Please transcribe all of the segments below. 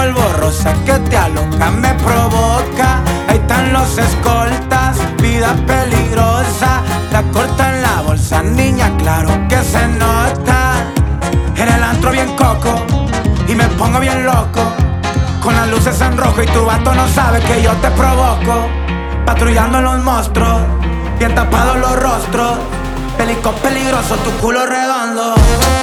polvo rosa que te aloca, me provoca. Ahí están los escoltas, vida peligrosa. La corta en la bolsa, niña, claro que se nota. En el antro bien coco y me pongo bien loco, con las luces en rojo y tu vato no sabe que yo te provoco. Patrullando los monstruos, bien tapados los rostros. Pelico peligroso, tu culo redondo.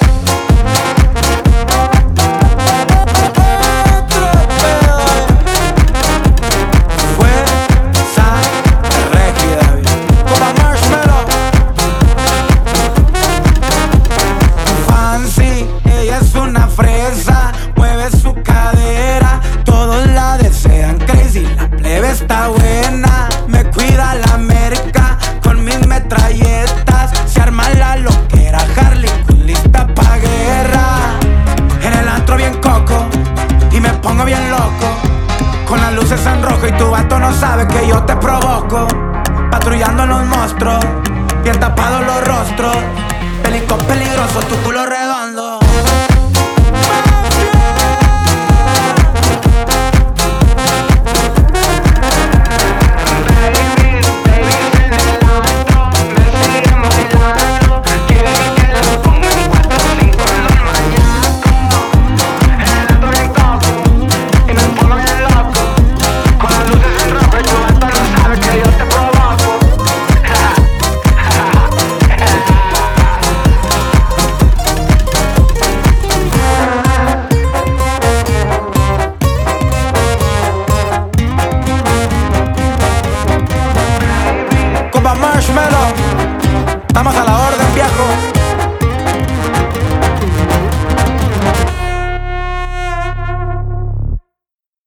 Mueve su cadera, todos la desean crazy, la plebe está buena. Me cuida la merca con mis metralletas. Se arma la loquera, Harley Quinn lista pa' guerra. En el antro bien coco y me pongo bien loco, con las luces en rojo y tu vato no sabe que yo te provoco. Patrullando los monstruos, bien tapados los rostros. Pelico peligroso, tu culo real.